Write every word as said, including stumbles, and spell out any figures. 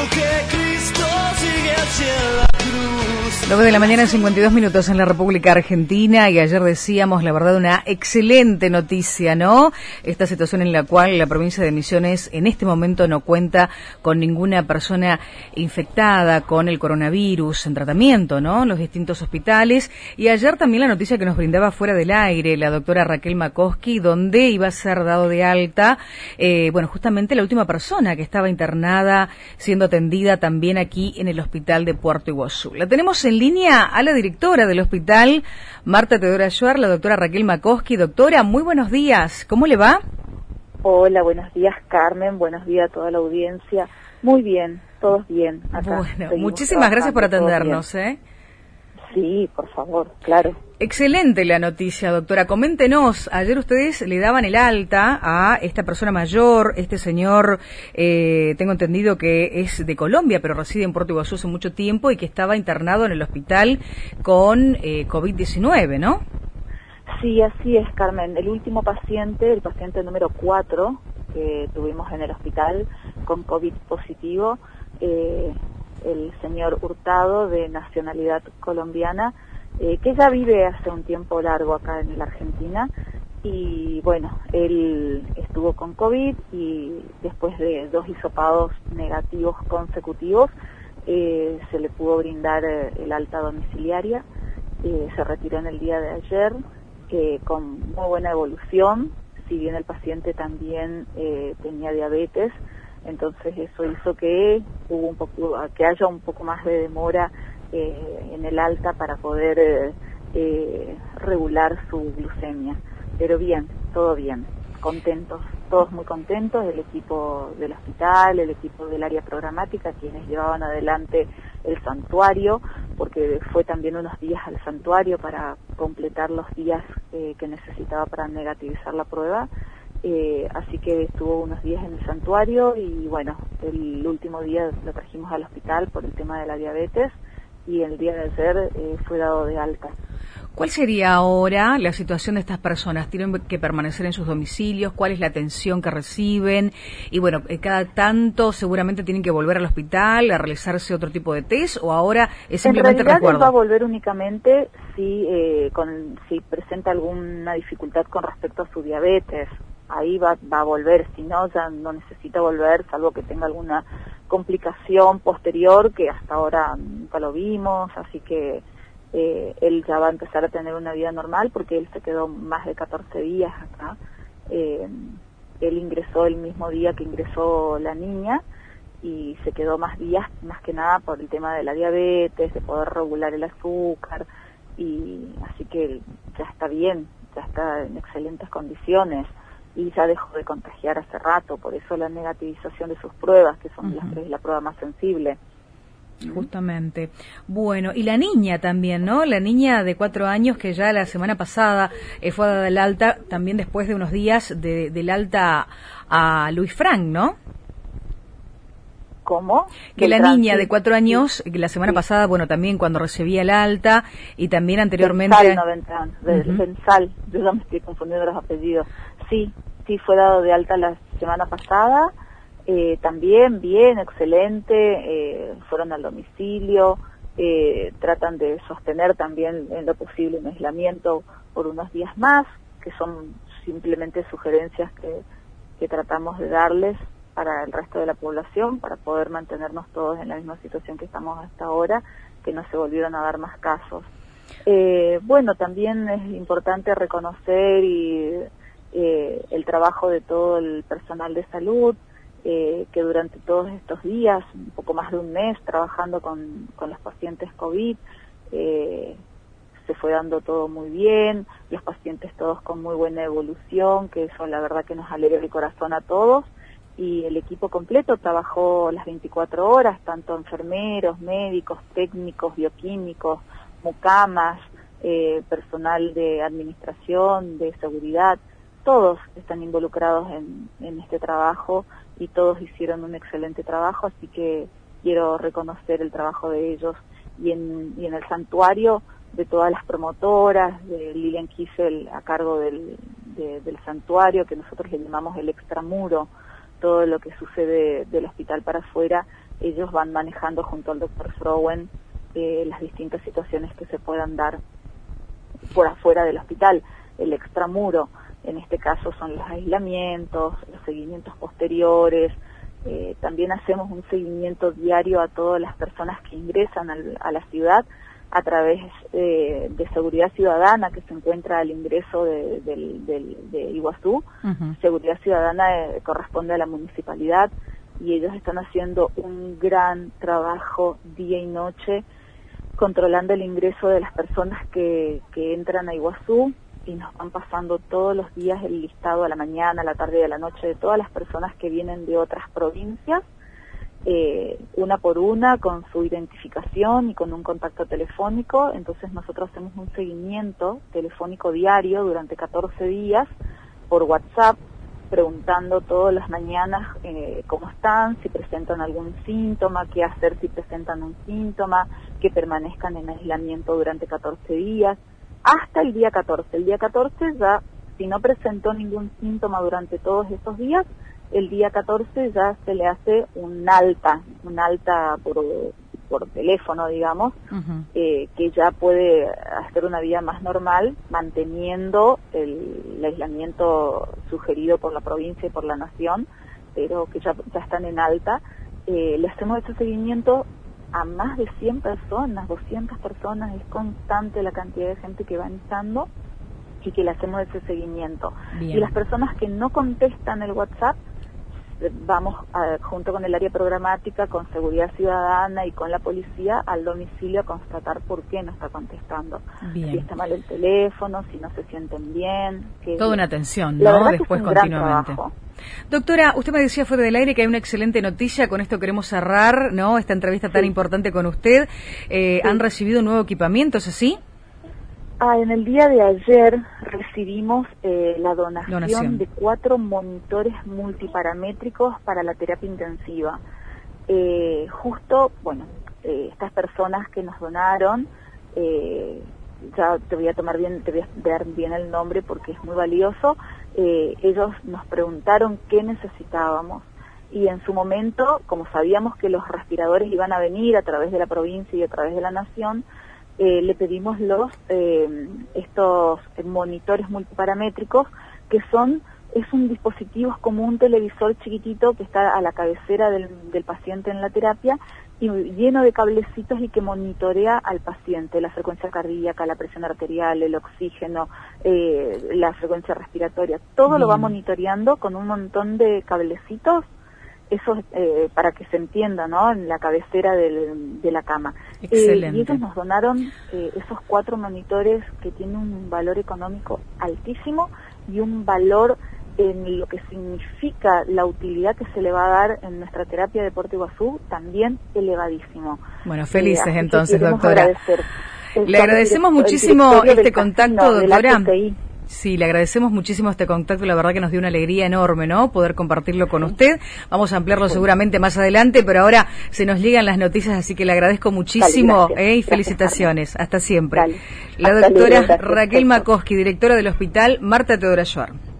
que Cristo sigue hacia la cruz. nueve de la mañana, cincuenta y dos minutos en la República Argentina, y ayer decíamos, la verdad, una excelente noticia, ¿no? Esta situación en la cual la provincia de Misiones en este momento no cuenta con ninguna persona infectada con el coronavirus en tratamiento, ¿no? En los distintos hospitales. Y ayer también la noticia que nos brindaba fuera del aire la doctora Raquel Makoski, donde iba a ser dado de alta, eh, bueno, justamente la última persona que estaba internada siendo atendida también aquí en el hospital de Puerto Iguazú. La tenemos en línea a la directora del hospital, Marta Teodora Schwartz, la doctora Raquel Makoski. Doctora, muy buenos días, ¿cómo le va? Hola, buenos días, Carmen, buenos días a toda la audiencia. Muy bien, todos bien. Acá bueno, muchísimas gracias por atendernos, ¿eh? Sí, por favor, claro. Excelente la noticia, doctora. Coméntenos, ayer ustedes le daban el alta a esta persona mayor, este señor, eh, tengo entendido que es de Colombia, pero reside en Puerto Iguazú hace mucho tiempo y que estaba internado en el hospital con eh, COVID diecinueve, ¿no? Sí, así es, Carmen. El último paciente, el paciente número cuatro que tuvimos en el hospital con COVID positivo, eh, el señor Hurtado, de nacionalidad colombiana, eh, que ya vive hace un tiempo largo acá en la Argentina, y bueno, él estuvo con COVID y después de dos hisopados negativos consecutivos, eh, se le pudo brindar eh, el alta domiciliaria, eh, se retiró en el día de ayer, eh, con muy buena evolución, si bien el paciente también eh, tenía diabetes. Entonces eso hizo que hubo un poco, que haya un poco más de demora eh, en el alta para poder eh, eh, regular su glucemia. Pero bien, todo bien, contentos, todos muy contentos, el equipo del hospital, el equipo del área programática, quienes llevaban adelante el santuario, porque fue también unos días al santuario para completar los días eh, que necesitaba para negativizar la prueba. Eh, así que estuvo unos días en el santuario y bueno, el último día lo trajimos al hospital por el tema de la diabetes y el día de ayer eh, fue dado de alta. ¿Cuál sería ahora la situación de estas personas? ¿Tienen que permanecer en sus domicilios? ¿Cuál es la atención que reciben? Y bueno, cada tanto seguramente tienen que volver al hospital a realizarse otro tipo de test, ¿o ahora es simplemente en realidad resguardo? Él va a volver únicamente si, eh, con, si presenta alguna dificultad con respecto a su diabetes. Ahí va, va a volver, si no, ya no necesita volver, salvo que tenga alguna complicación posterior, que hasta ahora nunca lo vimos, así que eh, él ya va a empezar a tener una vida normal, porque él se quedó más de catorce días acá. Eh, él ingresó el mismo día que ingresó la niña, y se quedó más días, más que nada por el tema de la diabetes, de poder regular el azúcar, y así que ya está bien, ya está en excelentes condiciones. Y ya dejó de contagiar hace rato, por eso la negativización de sus pruebas, que son uh-huh. las tres la prueba más sensible. Justamente. Bueno, y la niña también, ¿no? La niña de cuatro años que ya la semana pasada eh, fue dada del alta, también después de unos días de, del alta a Luis Frank, ¿no? ¿Cómo? Que la niña de cuatro años, sí. la semana sí. pasada, bueno, también cuando recibía el alta, y también anteriormente... Benzal, no Benzal, uh-huh. Benzal, yo ya me estoy confundiendo los apellidos. Sí, sí fue dado de alta la semana pasada, eh, también bien, excelente, eh, fueron al domicilio, eh, tratan de sostener también en lo posible un aislamiento por unos días más, que son simplemente sugerencias que, que tratamos de darles para el resto de la población, para poder mantenernos todos en la misma situación que estamos hasta ahora, que no se volvieron a dar más casos. Eh, bueno, también es importante reconocer y Eh, el trabajo de todo el personal de salud, eh, que durante todos estos días, un poco más de un mes, trabajando con, con los pacientes COVID, eh, se fue dando todo muy bien, los pacientes todos con muy buena evolución, que eso la verdad que nos alegra el corazón a todos, y el equipo completo trabajó las veinticuatro horas, tanto enfermeros, médicos, técnicos, bioquímicos, mucamas, eh, personal de administración, de seguridad. Todos están involucrados en, en este trabajo y todos hicieron un excelente trabajo, así que quiero reconocer el trabajo de ellos. Y en, y en el santuario, de todas las promotoras, de Lilian Kiesel a cargo del, de, del santuario, que nosotros le llamamos el extramuro, todo lo que sucede del hospital para afuera, ellos van manejando junto al doctor Frowen eh, las distintas situaciones que se puedan dar por afuera del hospital, el extramuro. En este caso son los aislamientos, los seguimientos posteriores. Eh, también hacemos un seguimiento diario a todas las personas que ingresan al, a la ciudad a través eh, de Seguridad Ciudadana, que se encuentra al ingreso de, de, de, de Iguazú. Uh-huh. Seguridad Ciudadana eh, corresponde a la municipalidad y ellos están haciendo un gran trabajo día y noche controlando el ingreso de las personas que, que entran a Iguazú, y nos van pasando todos los días el listado a la mañana, a la tarde y a la noche de todas las personas que vienen de otras provincias, eh, una por una, con su identificación y con un contacto telefónico. Entonces nosotros hacemos un seguimiento telefónico diario durante catorce días por WhatsApp, preguntando todas las mañanas eh, cómo están, si presentan algún síntoma, qué hacer si presentan un síntoma, que permanezcan en aislamiento durante catorce días, hasta el día catorce. El día catorce ya, si no presentó ningún síntoma durante todos estos días, el día catorce ya se le hace un alta, un alta por, por teléfono, digamos, uh-huh. eh, que ya puede hacer una vida más normal, manteniendo el, el aislamiento sugerido por la provincia y por la nación, pero que ya, ya están en alta. Eh, le hacemos ese seguimiento a más de cien personas, doscientas personas, es constante la cantidad de gente que va entrando y que le hacemos ese seguimiento. Bien. Y las personas que no contestan el WhatsApp, vamos a, junto con el área programática, con Seguridad Ciudadana y con la policía, al domicilio a constatar por qué no está contestando. Bien. Si está mal el teléfono, si no se sienten bien. Que Toda una atención, ¿no? Después continuamente. Doctora, usted me decía fuera del aire que hay una excelente noticia, con esto queremos cerrar, ¿no? Esta entrevista tan sí. importante con usted. Eh, sí. Han recibido un nuevo equipamiento, ¿es así? Ah, en el día de ayer recibimos eh, la donación, donación de cuatro monitores multiparamétricos para la terapia intensiva. Eh, justo, bueno, eh, estas personas que nos donaron, eh, ya te voy a tomar bien, te voy a dar bien el nombre porque es muy valioso. Eh, ellos nos preguntaron qué necesitábamos y en su momento, como sabíamos que los respiradores iban a venir a través de la provincia y a través de la nación, Eh, le pedimos los eh, estos monitores multiparamétricos, que son es un dispositivo, es como un televisor chiquitito que está a la cabecera del, del paciente en la terapia y lleno de cablecitos y que monitorea al paciente la frecuencia cardíaca, la presión arterial, el oxígeno, eh, la frecuencia respiratoria, todo Bien. Lo va monitoreando con un montón de cablecitos. Eso eh, para que se entienda, ¿no? En la cabecera del, de la cama. Excelente. Eh, y ellos nos donaron eh, esos cuatro monitores que tienen un valor económico altísimo y un valor en lo que significa la utilidad que se le va a dar en nuestra terapia de Puerto Iguazú también elevadísimo. Bueno, felices eh, entonces, doctora. Agradecer. Le agradecemos muchísimo este contacto, doctora. De Sí, le agradecemos muchísimo este contacto, la verdad que nos dio una alegría enorme, ¿no? Poder compartirlo con usted. Vamos a ampliarlo seguramente más adelante, pero ahora se nos llegan las noticias, así que le agradezco muchísimo. Dale, ¿eh? Y felicitaciones. Gracias, hasta siempre. Dale. La doctora Raquel Makoski, directora del Hospital Marta Teodora Schwarm.